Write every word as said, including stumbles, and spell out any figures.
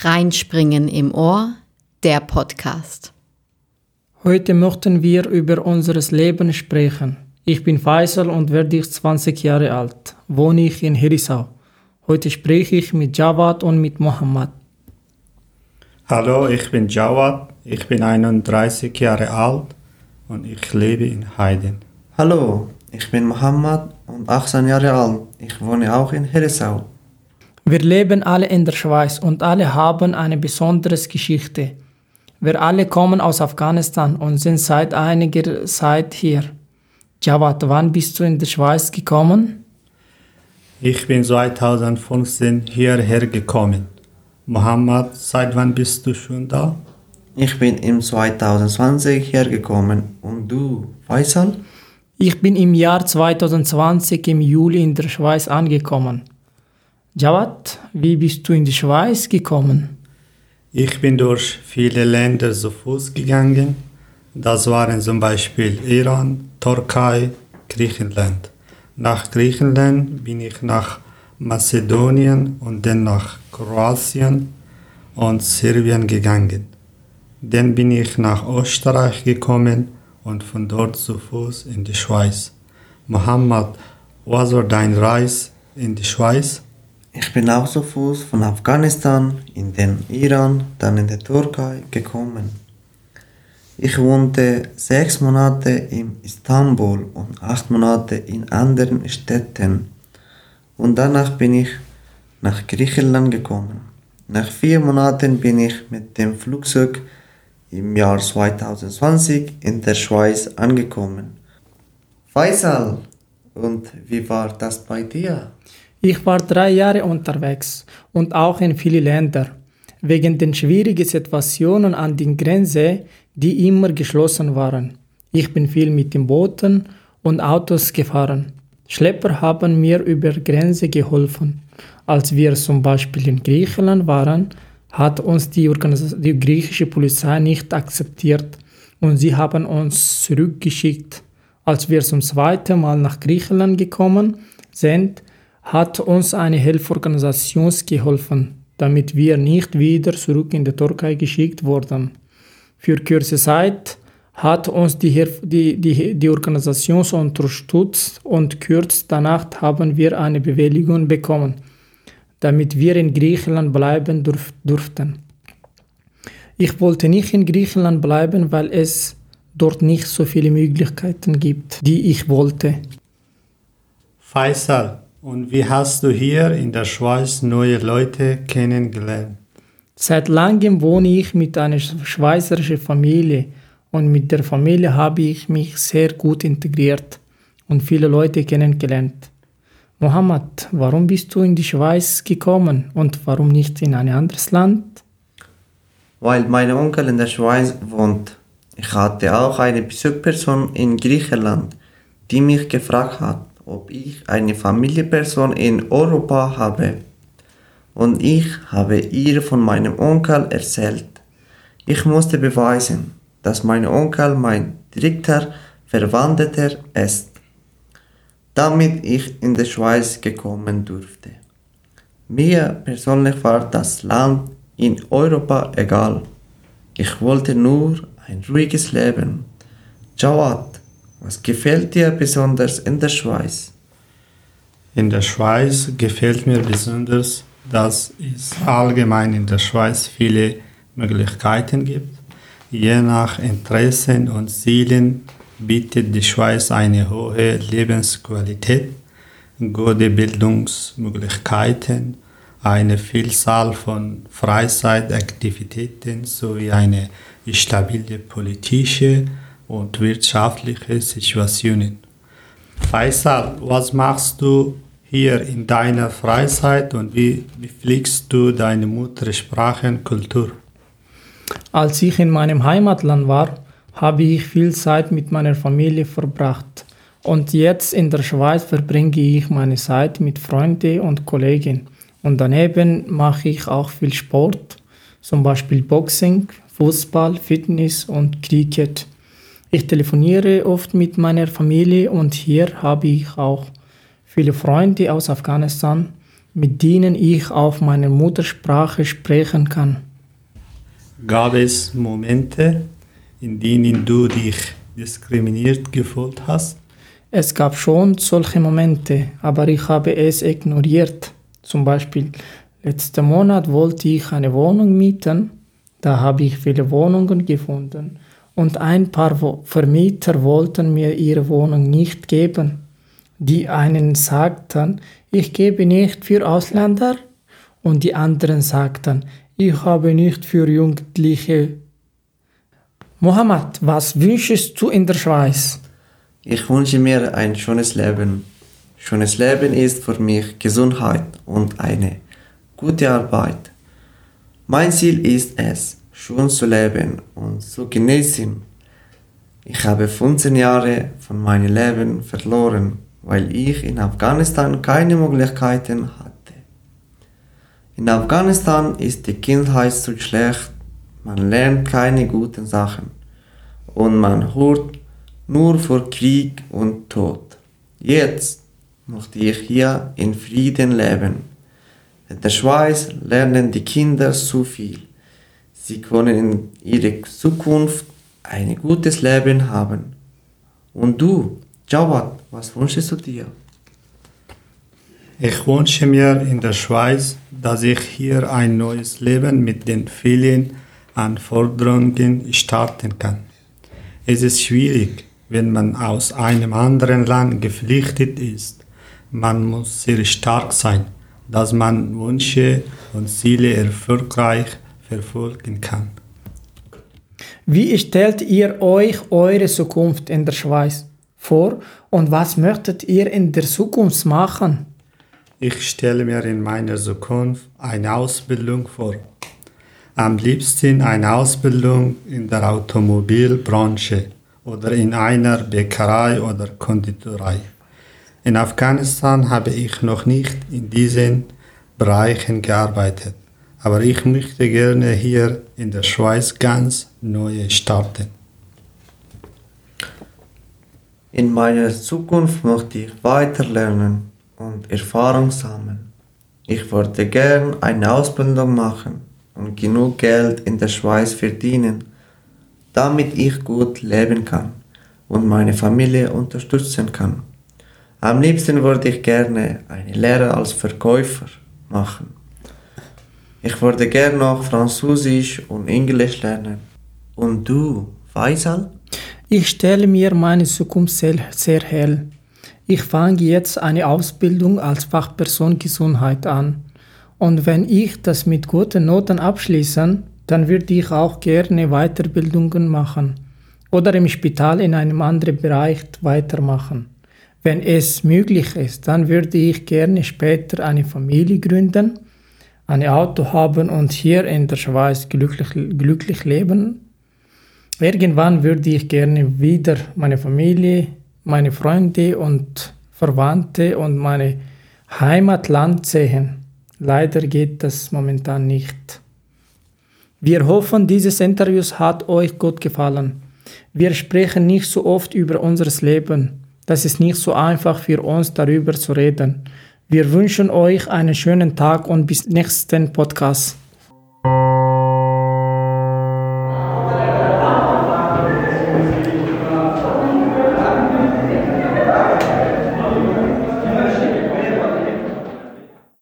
Reinspringen im Ohr, der Podcast. Heute möchten wir über unser Leben sprechen. Ich bin Faisal und werde zwanzig Jahre alt, wohne ich in Herisau. Heute spreche ich mit Jawad und mit Mohammed. Hallo, ich bin Jawad, ich bin einunddreißig Jahre alt und ich lebe in Heiden. Hallo, ich bin Mohammed und achtzehn Jahre alt. Ich wohne auch in Herisau. Wir leben alle in der Schweiz und alle haben eine besondere Geschichte. Wir alle kommen aus Afghanistan und sind seit einiger Zeit hier. Jawad, wann bist du in die Schweiz gekommen? Ich bin zweitausendfünfzehn hierher gekommen. Mohammed, seit wann bist du schon da? Ich bin im zweitausendzwanzig hergekommen. Und du, Faisal? Ich bin im Jahr zweitausendzwanzig im Juli in der Schweiz angekommen. Jawad, wie bist du in die Schweiz gekommen? Ich bin durch viele Länder zu Fuß gegangen. Das waren zum Beispiel Iran, Türkei, Griechenland. Nach Griechenland bin ich nach Mazedonien und dann nach Kroatien und Serbien gegangen. Dann bin ich nach Österreich gekommen und von dort zu Fuß in die Schweiz. Mohammed, was war deine Reise in die Schweiz? Ich bin auch zu Fuß von Afghanistan in den Iran, dann in die Türkei gekommen. Ich wohnte sechs Monate in Istanbul und acht Monate in anderen Städten. Und danach bin ich nach Griechenland gekommen. Nach vier Monaten bin ich mit dem Flugzeug im Jahr zweitausendzwanzig in der Schweiz angekommen. Faisal, und wie war das bei dir? Ich war drei Jahre unterwegs und auch in viele Länder. Wegen den schwierigen Situationen an den Grenzen, die immer geschlossen waren. Ich bin viel mit den Booten und Autos gefahren. Schlepper haben mir über Grenze geholfen. Als wir zum Beispiel in Griechenland waren, hat uns die, Organis- die griechische Polizei nicht akzeptiert und sie haben uns zurückgeschickt. Als wir zum zweiten Mal nach Griechenland gekommen sind, hat uns eine Hilfsorganisation geholfen, damit wir nicht wieder zurück in die Türkei geschickt wurden. Für kurze Zeit hat uns die, die, die, die Organisation unterstützt und kurz danach haben wir eine Bewilligung bekommen, damit wir in Griechenland bleiben durf, durften. Ich wollte nicht in Griechenland bleiben, weil es dort nicht so viele Möglichkeiten gibt, die ich wollte. Faisal, und wie hast du hier in der Schweiz neue Leute kennengelernt? Seit langem wohne ich mit einer schweizerischen Familie und mit der Familie habe ich mich sehr gut integriert und viele Leute kennengelernt. Mohammed, warum bist du in die Schweiz gekommen und warum nicht in ein anderes Land? Weil mein Onkel in der Schweiz wohnt. Ich hatte auch eine Besuchsperson in Griechenland, die mich gefragt hat, ob ich eine Familienperson in Europa habe. Und ich habe ihr von meinem Onkel erzählt. Ich musste beweisen, dass mein Onkel mein direkter Verwandter ist, damit ich in die Schweiz gekommen durfte. Mir persönlich war das Land in Europa egal. Ich wollte nur ein ruhiges Leben. Jawad, was gefällt dir besonders in der Schweiz? In der Schweiz gefällt mir besonders, dass es allgemein in der Schweiz viele Möglichkeiten gibt. Je nach Interessen und Zielen bietet die Schweiz eine hohe Lebensqualität, gute Bildungsmöglichkeiten, eine Vielzahl von Freizeitaktivitäten sowie eine stabile politische und wirtschaftliche Situation. Faisal, was machst du hier in deiner Freizeit und wie, wie pflegst du deine Muttersprache und Kultur? Als ich in meinem Heimatland war, habe ich viel Zeit mit meiner Familie verbracht. Und jetzt in der Schweiz verbringe ich meine Zeit mit Freunden und Kollegen. Und daneben mache ich auch viel Sport, zum Beispiel Boxing, Fußball, Fitness und Cricket. Ich telefoniere oft mit meiner Familie und hier habe ich auch viele Freunde aus Afghanistan, mit denen ich auf meiner Muttersprache sprechen kann. Gab es Momente, in denen du dich diskriminiert gefühlt hast? Es gab schon solche Momente, aber ich habe es ignoriert. Zum Beispiel, letzten Monat wollte ich eine Wohnung mieten. Da habe ich viele Wohnungen gefunden. Und ein paar Vermieter wollten mir ihre Wohnung nicht geben. Die einen sagten, ich gebe nicht für Ausländer. Und die anderen sagten, ich habe nicht für Jugendliche. Mohammed, was wünschst du in der Schweiz? Ich wünsche mir ein schönes Leben. Schönes Leben ist für mich Gesundheit und eine gute Arbeit. Mein Ziel ist es, schön zu leben und zu genießen. Ich habe fünfzehn Jahre von meinem Leben verloren, weil ich in Afghanistan keine Möglichkeiten hatte. In Afghanistan ist die Kindheit zu schlecht, man lernt keine guten Sachen und man hört nur vor Krieg und Tod. Jetzt möchte ich hier in Frieden leben. In der Schweiz lernen die Kinder so viel. Sie können in ihrer Zukunft ein gutes Leben haben. Und du, Jawad, was wünschst du dir? Ich wünsche mir in der Schweiz, dass ich hier ein neues Leben mit den vielen Anforderungen starten kann. Es ist schwierig, wenn man aus einem anderen Land geflüchtet ist. Man muss sehr stark sein, dass man Wünsche und Ziele erfolgreich verfolgen kann. Wie stellt ihr euch eure Zukunft in der Schweiz vor und was möchtet ihr in der Zukunft machen? Ich stelle mir in meiner Zukunft eine Ausbildung vor. Am liebsten eine Ausbildung in der Automobilbranche oder in einer Bäckerei oder Konditorei. In Afghanistan habe ich noch nicht in diesen Bereichen gearbeitet, aber ich möchte gerne hier in der Schweiz ganz neu starten. In meiner Zukunft möchte ich weiter lernen und Erfahrung sammeln. Ich würde gern eine Ausbildung machen und genug Geld in der Schweiz verdienen, damit ich gut leben kann und meine Familie unterstützen kann. Am liebsten würde ich gerne eine Lehre als Verkäufer machen. Ich würde gerne noch Französisch und Englisch lernen. Und du, Faisal? Ich stelle mir meine Zukunft sehr, sehr hell. Ich fange jetzt eine Ausbildung als Fachperson Gesundheit an. Und wenn ich das mit guten Noten abschließe, dann würde ich auch gerne Weiterbildungen machen oder im Spital in einem anderen Bereich weitermachen. Wenn es möglich ist, dann würde ich gerne später eine Familie gründen, ein Auto haben und hier in der Schweiz glücklich, glücklich leben. Irgendwann würde ich gerne wieder meine Familie, meine Freunde und Verwandte und meine Heimatland sehen. Leider geht das momentan nicht. Wir hoffen, dieses Interview hat euch gut gefallen. Wir sprechen nicht so oft über unser Leben. Das ist nicht so einfach für uns, darüber zu reden. Wir wünschen euch einen schönen Tag und bis nächsten Podcast.